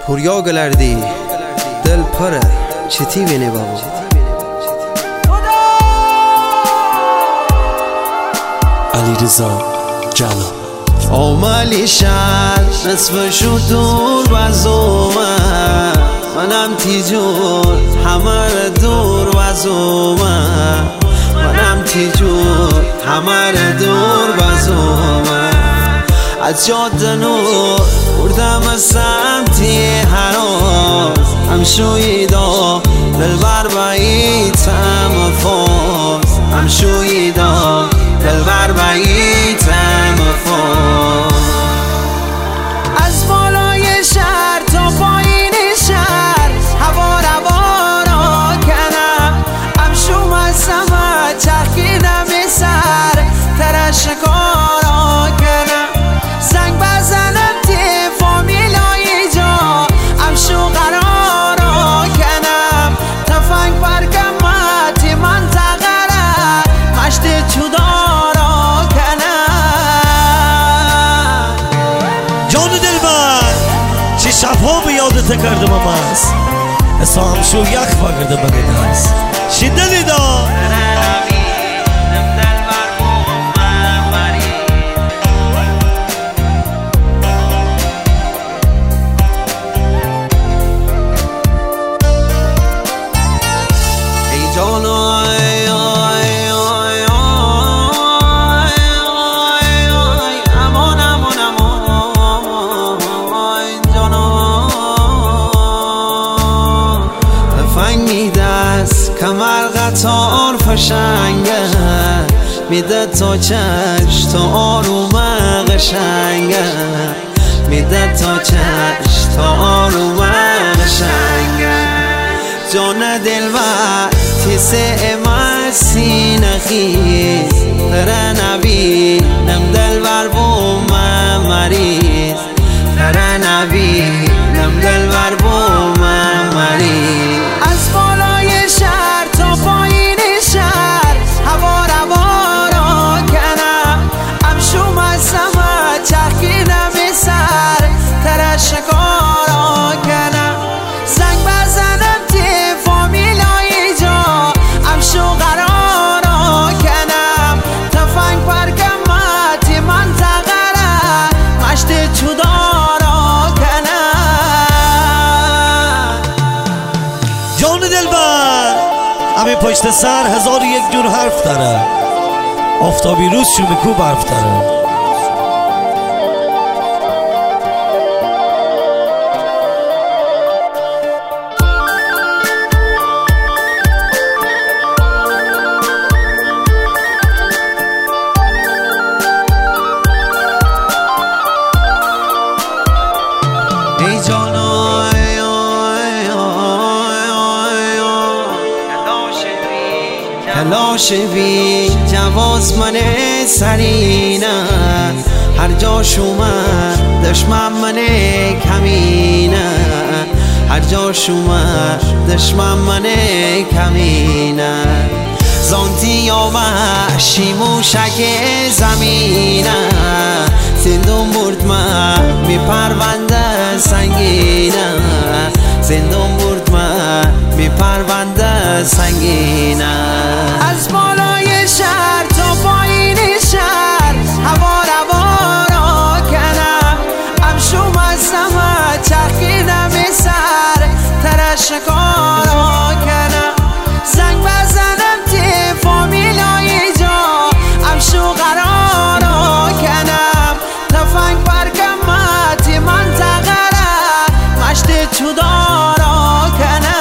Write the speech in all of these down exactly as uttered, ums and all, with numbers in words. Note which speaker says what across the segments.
Speaker 1: پوریا گلردی دل پره چتی بینه بابا
Speaker 2: علیرضا جلال
Speaker 1: آمالی شهر نصفشو دور بزومه منم تیجور همه را دور بزومه منم تیجور همه را دور بزومه از جاده نور بردم سمتی هراز هم شویدا دلبر باییتم فاز هم شویدا دلبر باییتم فاز از بالای شهر تا پایین شهر هوا روا را کنم هم شوم از سمت چرخیدم سر ترشکارا کنم زنگ بزنم تی فامیلای جا هم شو قرارا کنم تفنگ برگم ماتی منطقه را مشت چودارا کنم
Speaker 2: جان دلبر چه شبها به یادت کردم اماز اصلا همشو یک بگرده بگه دست شدلی دا
Speaker 1: کمر قطار فشنگه میده تا چش تا آروم قشنگه میده تا چش تا آروم قشنگه جان دلبر تیسه امه سینه خیز تره نبی نم دلبر بومه مریض تره نبی نم دلبر بومه مریض از بالای شهر تا پایین شهر هوا روا را کنم هم شوم از سمت چرخیدم سر ترشکارا کنم زنگ بزنم تی فامیلای جا هم شو قرارا کنم تفنگ برگم ماتی منطقه را مشت چودارا کنم
Speaker 2: جان دلبر همه پشت سر هزار یک جور حرف داره آفتابی روز شو به کو برف داره
Speaker 1: ای جانا کلاش بی جواز من سرینه هر جا شومد دشمن من کمینه هر جا شومد دشمن من کمینه زانتی یا وحشی موشک زمینه زندون برد من می پرونده سنگینه زندون برد من می پرونده سنگینه از بالای شهر تا پایین شهر هوا روا را کنم هم شوم از سمت چرخیدم سر ترشکارا کنم زنگ بزنم تی فامیلای جا هم شو قرارا کنم تفنگ برگم ماتی منطقه را مشت چودارا کنم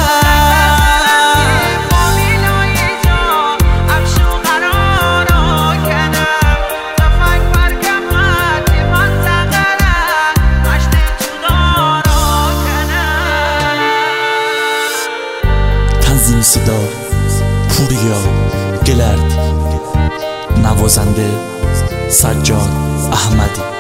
Speaker 2: تنظیم صدا پوریا گلردی نوازنده سجاد احمدی